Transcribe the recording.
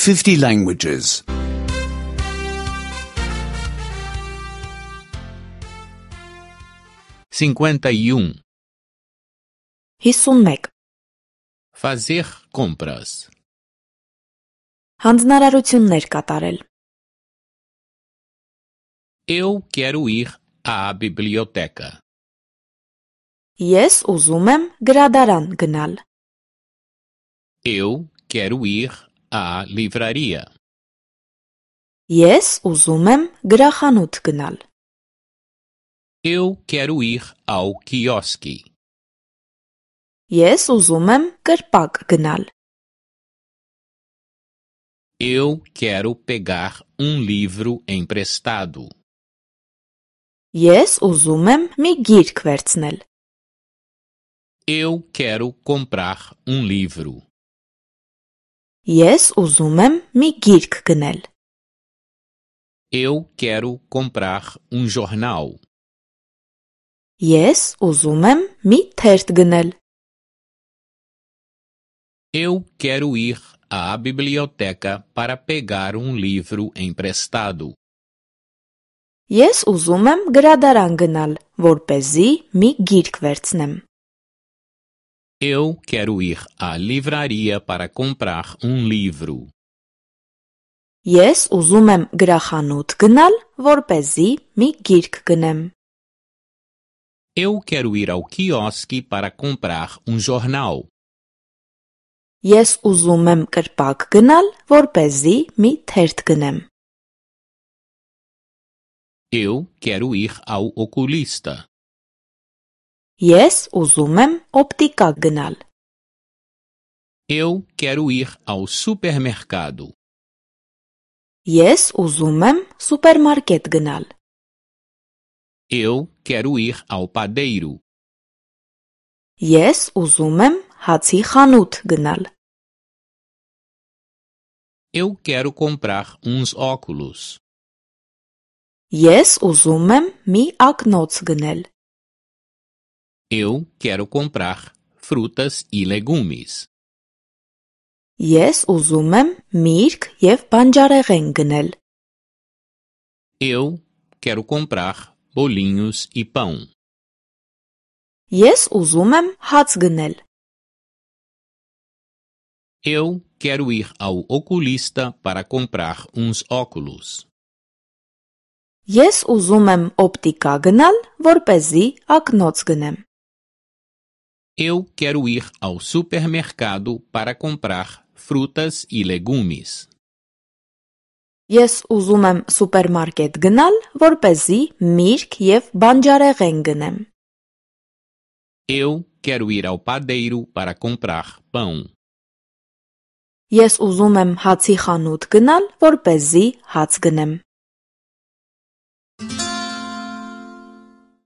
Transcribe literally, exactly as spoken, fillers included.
fifty languages. cinquenta e um. հիսունմեկ. Fazer compras. Հանձնարարություններ կատարել. Eu quero ir à biblioteca. Ես ուզում եմ գրադարան գնալ. Eu quero ir à livraria. Ես ուզում եմ գրախանութ գնալ. Eu quero ir ao quiosque. Ես ուզում եմ կրպակ գնալ. Eu quero pegar um livro emprestado. Ես ուզում եմ մի գիրք վերցնել. Eu quero comprar um livro. Ես ուզում եմ մի գիրք գնել. Eu quero comprar um jornal. Ես ուզում եմ մի թերթ գնել. Eu quero ir à biblioteca para pegar um livro emprestado. Ես ուզում եմ գրադարան գնալ, որպեսզի մի գիրք վերցնեմ. Eu quero ir à livraria para comprar um livro. Ես ուզում եմ գրախանութ գնալ, որպեսզի մի գիրք գնեմ. Eu quero ir ao quiosque para comprar um jornal. Ես ուզում եմ կրպակ գնալ, որպեսզի մի թերթ գնեմ. Eu quero ir ao oculista. Ես ուզում եմ օպտիկա գնալ. Eu quero ir ao supermercado. Ես ուզում եմ սուպերմարկետ գնալ. Eu quero ir ao padeiro. Ես ուզում եմ հացի խանութ գնալ. Eu quero comprar uns óculos. Ես ուզում եմ մի ակնոց գնել. Eu quero comprar frutas e legumes. Ես ուզում եմ միրգ և բանջարեղեն գնել. Eu quero comprar bolinhos e pão. Ես ուզում եմ հաց գնել. Eu quero ir ao oculista para comprar uns óculos. Ես ուզում եմ օպտիկա գնալ, որպեսզի ակնոց գնեմ. Eu quero ir ao supermercado para comprar frutas e legumes. Ես ուզում եմ սուպերմարկետ գնալ, որպեսզի միրգ և բանջարեղեն գնեմ. Eu quero ir ao padeiro para comprar pão. Ես ուզում եմ հացի խանութ գնալ, որպեսզի հաց գնեմ.